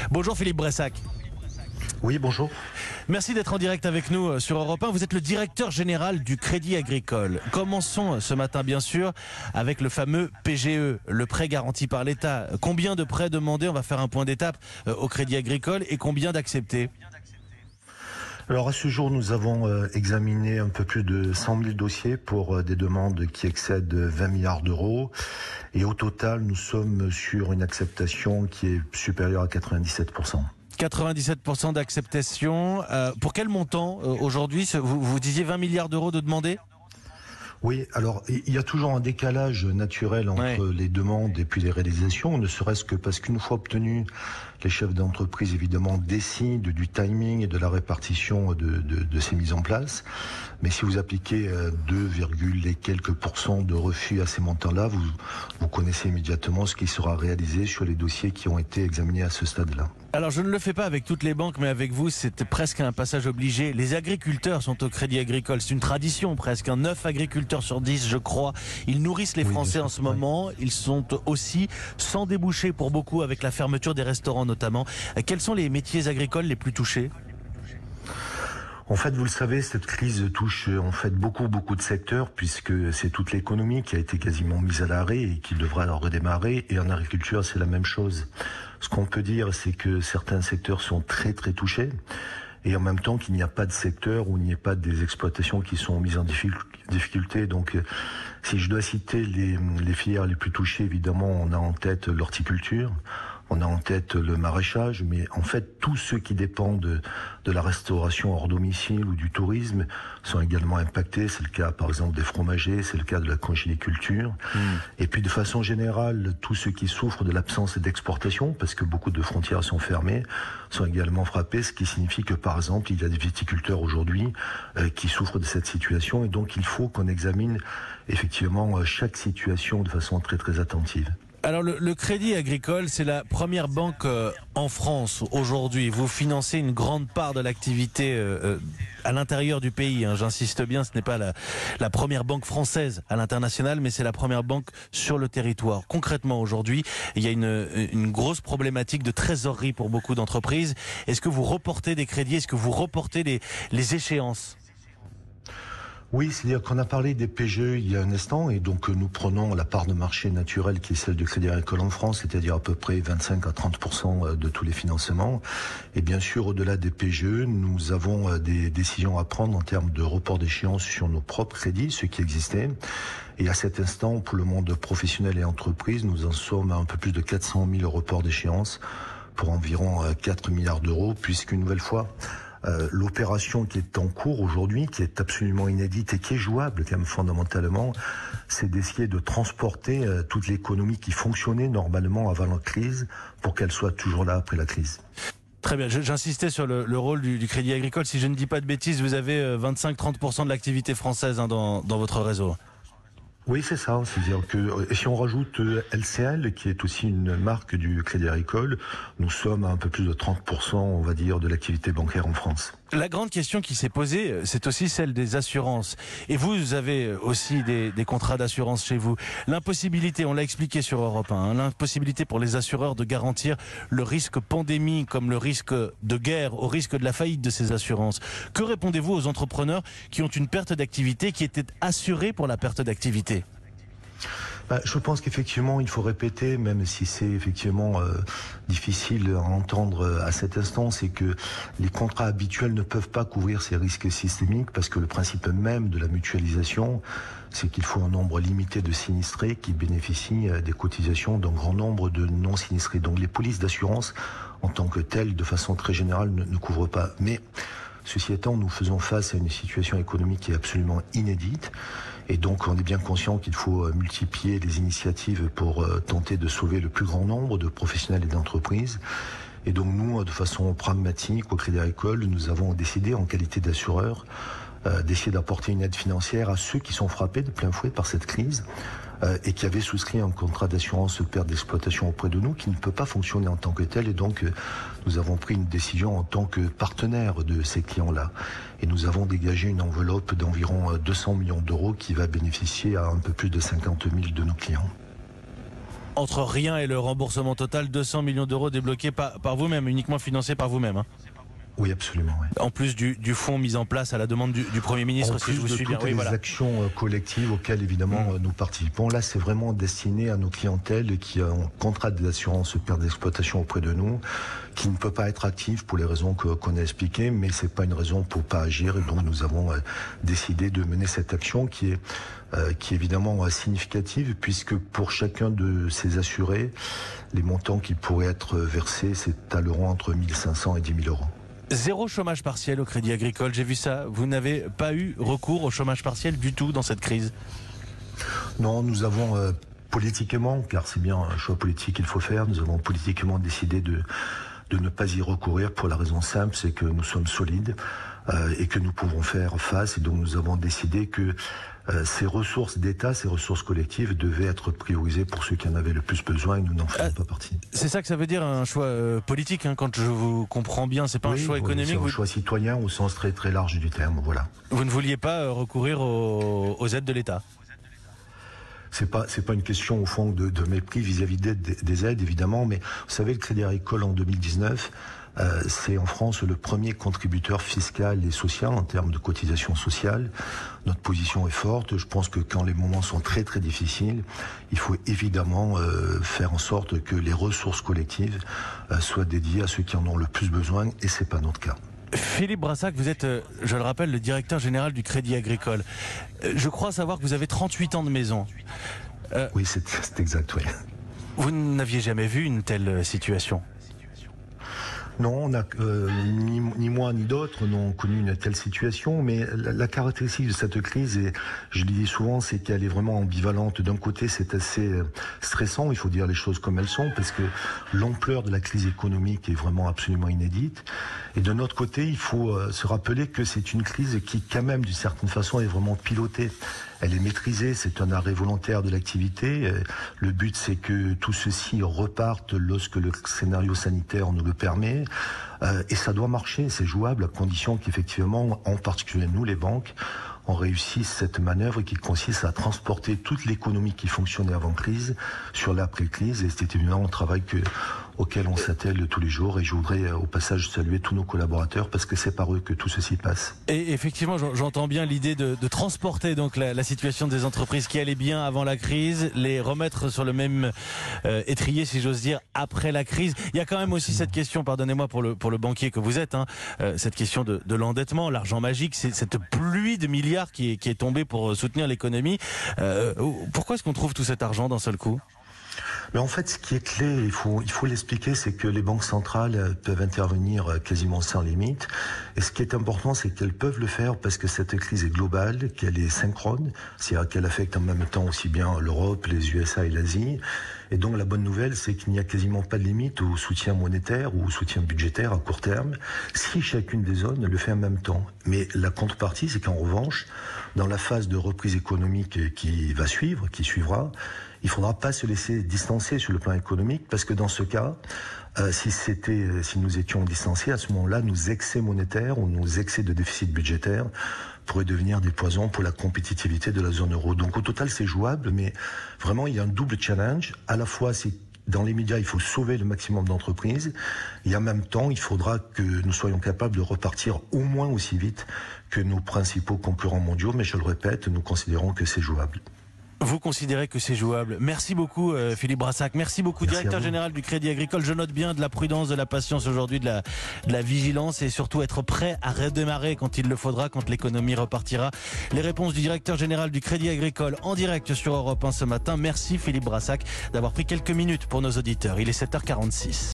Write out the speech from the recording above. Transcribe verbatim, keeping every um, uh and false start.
Bonjour Philippe Bressac. Oui, bonjour. Merci d'être en direct avec nous sur Europe un. Vous êtes le directeur général du Crédit Agricole. Commençons ce matin, bien sûr, avec le fameux P G E, le prêt garanti par l'État. Combien de prêts demandés? On va faire un point d'étape au Crédit Agricole et combien d'acceptés? Alors à ce jour, nous avons euh, examiné un peu plus de cent mille dossiers pour euh, des demandes qui excèdent vingt milliards d'euros. Et au total, nous sommes sur une acceptation qui est supérieure à quatre-vingt-dix-sept pour cent. quatre-vingt-dix-sept pour cent d'acceptation. Euh, pour quel montant euh, aujourd'hui? vous, vous disiez vingt milliards d'euros de demandés? Oui, alors il y a toujours un décalage naturel entre ouais. les demandes et puis les réalisations, ne serait-ce que parce qu'une fois obtenus, les chefs d'entreprise évidemment décident du timing et de la répartition de, de, de ces mises en place. Mais si vous appliquez deux, et quelques pourcents de refus à ces montants-là, vous, vous connaissez immédiatement ce qui sera réalisé sur les dossiers qui ont été examinés à ce stade-là. Alors je ne le fais pas avec toutes les banques, mais avec vous, c'est presque un passage obligé. Les agriculteurs sont au Crédit Agricole, c'est une tradition presque. Un neuf agriculteurs sur dix, je crois. Ils nourrissent les oui, Français en ce moment. Ils sont aussi sans débouchés pour beaucoup avec la fermeture des restaurants notamment. Quels sont les métiers agricoles les plus touchés ? En fait, vous le savez, cette crise touche en fait beaucoup, beaucoup de secteurs puisque c'est toute l'économie qui a été quasiment mise à l'arrêt et qui devra alors redémarrer. Et en agriculture, c'est la même chose. Ce qu'on peut dire, c'est que certains secteurs sont très, très touchés. Et en même temps qu'il n'y a pas de secteur où il n'y ait pas des exploitations qui sont mises en difficulté. Donc, si je dois citer les, les filières les plus touchées, évidemment, on a en tête l'horticulture. On a en tête le maraîchage, mais en fait, tous ceux qui dépendent de, de la restauration hors domicile ou du tourisme sont également impactés. C'est le cas, par exemple, des fromagers, c'est le cas de la congéliculture. Mmh. Et puis, de façon générale, tous ceux qui souffrent de l'absence d'exportation, parce que beaucoup de frontières sont fermées, sont également frappés, ce qui signifie que, par exemple, il y a des viticulteurs aujourd'hui euh, qui souffrent de cette situation. Et donc, il faut qu'on examine effectivement chaque situation de façon très, très attentive. Alors le, le Crédit Agricole, c'est la première banque euh, en France aujourd'hui. Vous financez une grande part de l'activité euh, à l'intérieur du pays. Hein. J'insiste bien, ce n'est pas la, la première banque française à l'international, mais c'est la première banque sur le territoire. Concrètement aujourd'hui, il y a une, une grosse problématique de trésorerie pour beaucoup d'entreprises. Est-ce que vous reportez des crédits? Est-ce que vous reportez les, les échéances? Oui, c'est-à-dire qu'on a parlé des P G E il y a un instant et donc nous prenons la part de marché naturelle qui est celle du Crédit Agricole en France, c'est-à-dire à peu près vingt-cinq à trente pour cent de tous les financements. Et bien sûr, au-delà des P G E, nous avons des décisions à prendre en termes de report d'échéance sur nos propres crédits, ceux qui existaient. Et à cet instant, pour le monde professionnel et entreprise, nous en sommes à un peu plus de quatre cent mille reports d'échéance pour environ quatre milliards d'euros, puisqu'une nouvelle fois, Euh, l'opération qui est en cours aujourd'hui, qui est absolument inédite et qui est jouable quand même fondamentalement, c'est d'essayer de transporter euh, toute l'économie qui fonctionnait normalement avant la crise pour qu'elle soit toujours là après la crise. Très bien, j'insistais sur le, le rôle du, du Crédit Agricole. Si je ne dis pas de bêtises, vous avez vingt-cinq à trente pour cent de l'activité française hein, dans, dans votre réseau. Oui, c'est ça. C'est-à-dire que si on rajoute L C L, qui est aussi une marque du Crédit Agricole, nous sommes à un peu plus de trente pour cent, on va dire, de l'activité bancaire en France. La grande question qui s'est posée, c'est aussi celle des assurances. Et vous avez aussi des, des contrats d'assurance chez vous. L'impossibilité, on l'a expliqué sur Europe un, hein, l'impossibilité pour les assureurs de garantir le risque pandémie comme le risque de guerre, au risque de la faillite de ces assurances. Que répondez-vous aux entrepreneurs qui ont une perte d'activité, qui étaient assurés pour la perte d'activité ? Bah, je pense qu'effectivement, il faut répéter, même si c'est effectivement euh, difficile à entendre à cet instant, c'est que les contrats habituels ne peuvent pas couvrir ces risques systémiques parce que le principe même de la mutualisation, c'est qu'il faut un nombre limité de sinistrés qui bénéficient des cotisations d'un grand nombre de non-sinistrés. Donc les polices d'assurance, en tant que telles, de façon très générale, ne, ne couvrent pas. Mais ceci étant, nous faisons face à une situation économique qui est absolument inédite. Et donc, on est bien conscient qu'il faut multiplier les initiatives pour tenter de sauver le plus grand nombre de professionnels et d'entreprises. Et donc, nous, de façon pragmatique, au Crédit Agricole, nous avons décidé, en qualité d'assureur, euh, d'essayer d'apporter une aide financière à ceux qui sont frappés de plein fouet par cette crise euh, et qui avaient souscrit un contrat d'assurance perte d'exploitation auprès de nous, qui ne peut pas fonctionner en tant que tel. Et donc, euh, nous avons pris une décision en tant que partenaire de ces clients-là. Et nous avons dégagé une enveloppe d'environ deux cents millions d'euros qui va bénéficier à un peu plus de cinquante mille de nos clients. Entre rien et le remboursement total, deux cents millions d'euros débloqués par, par vous-même, uniquement financés par vous-même. Hein. Oui, absolument. Oui. En plus du, du fonds mis en place à la demande du, du Premier ministre, en si plus je vous de suis toutes bien. Oui, les voilà. actions euh, collectives auxquelles évidemment mmh. euh, nous participons. Là, c'est vraiment destiné à nos clientèles qui ont un contrat d'assurance perte d'exploitation auprès de nous, qui ne peut pas être actif pour les raisons que, qu'on a expliquées, mais c'est pas une raison pour pas agir. Et donc, nous avons euh, décidé de mener cette action qui est euh, qui est évidemment euh, significative, puisque pour chacun de ces assurés, les montants qui pourraient être versés s'étaleront entre mille cinq cents et dix mille euros. Zéro chômage partiel au Crédit Agricole, j'ai vu ça. Vous n'avez pas eu recours au chômage partiel du tout dans cette crise? Non, nous avons euh, politiquement, car c'est bien un choix politique qu'il faut faire, nous avons politiquement décidé de, de ne pas y recourir pour la raison simple, c'est que nous sommes solides euh, et que nous pouvons faire face. Et donc nous avons décidé que euh, ces ressources d'État, ces ressources collectives devaient être priorisées pour ceux qui en avaient le plus besoin et nous n'en faisons euh, pas partie. C'est ça que ça veut dire un choix euh, politique, hein, quand je vous comprends bien, c'est pas oui, un choix économique. Oui, c'est un vous... choix citoyen au sens très très large du terme, voilà. Vous ne vouliez pas euh, recourir aux, aux aides de l'État? C'est pas c'est pas une question au fond de, de mépris vis-à-vis des, des aides évidemment, mais vous savez le Crédit Agricole en deux mille dix-neuf, euh, c'est en France le premier contributeur fiscal et social en termes de cotisation sociale. Notre position est forte. Je pense que quand les moments sont très très difficiles, il faut évidemment euh, faire en sorte que les ressources collectives euh, soient dédiées à ceux qui en ont le plus besoin, et c'est pas notre cas. Philippe Brassac, vous êtes, je le rappelle, le directeur général du Crédit Agricole. Je crois savoir que vous avez trente-huit ans de maison. Euh, oui, c'est, c'est exact, oui. Vous n'aviez jamais vu une telle situation? Non, on a, euh, ni, ni moi ni d'autres n'ont connu une telle situation, mais la, la caractéristique de cette crise, et je le dis souvent, c'est qu'elle est vraiment ambivalente. D'un côté, c'est assez stressant, il faut dire les choses comme elles sont, parce que l'ampleur de la crise économique est vraiment absolument inédite. Et d'un autre côté, il faut euh, se rappeler que c'est une crise qui, quand même, d'une certaine façon, est vraiment pilotée. Elle est maîtrisée, c'est un arrêt volontaire de l'activité. Le but, c'est que tout ceci reparte lorsque le scénario sanitaire nous le permet. Euh, et ça doit marcher, c'est jouable, à condition qu'effectivement, en particulier nous, les banques, on réussisse cette manœuvre qui consiste à transporter toute l'économie qui fonctionnait avant crise sur l'après-crise. Et c'est évidemment un travail que, auquel on s'attelle tous les jours. Et je voudrais au passage saluer tous nos collaborateurs parce que c'est par eux que tout ceci passe. Et effectivement, j'entends bien l'idée de, de transporter donc la, la situation des entreprises qui allaient bien avant la crise, les remettre sur le même euh, étrier, si j'ose dire, après la crise. Il y a quand même aussi cette question, pardonnez-moi pour le, pour le banquier que vous êtes, hein, euh, cette question de, de l'endettement, l'argent magique, c'est cette pluie de milliards Qui est, qui est tombé pour soutenir l'économie. Euh, pourquoi est-ce qu'on trouve tout cet argent d'un seul coup? Mais en fait, ce qui est clé, il faut, il faut l'expliquer, c'est que les banques centrales peuvent intervenir quasiment sans limite. Et ce qui est important, c'est qu'elles peuvent le faire parce que cette crise est globale, qu'elle est synchrone, c'est-à-dire qu'elle affecte en même temps aussi bien l'Europe, les U S A et l'Asie. Et donc la bonne nouvelle, c'est qu'il n'y a quasiment pas de limite au soutien monétaire ou au soutien budgétaire à court terme, si chacune des zones le fait en même temps. Mais la contrepartie, c'est qu'en revanche, dans la phase de reprise économique qui va suivre, qui suivra, il ne faudra pas se laisser distancer sur le plan économique, parce que dans ce cas, euh, si c'était, si nous étions distancés, à ce moment-là, nos excès monétaires ou nos excès de déficit budgétaire pourraient devenir des poisons pour la compétitivité de la zone euro. Donc au total, c'est jouable, mais vraiment, il y a un double challenge. À la fois, c'est dans les médias, il faut sauver le maximum d'entreprises, et en même temps, il faudra que nous soyons capables de repartir au moins aussi vite que nos principaux concurrents mondiaux, mais je le répète, nous considérons que c'est jouable. Vous considérez que c'est jouable. Merci beaucoup euh, Philippe Brassac. Merci beaucoup, Merci directeur général du Crédit Agricole. Je note bien de la prudence, de la patience aujourd'hui, de la, de la vigilance et surtout être prêt à redémarrer quand il le faudra, quand l'économie repartira. Les réponses du directeur général du Crédit Agricole en direct sur Europe un ce matin. Merci Philippe Brassac d'avoir pris quelques minutes pour nos auditeurs. Il est sept heures quarante-six.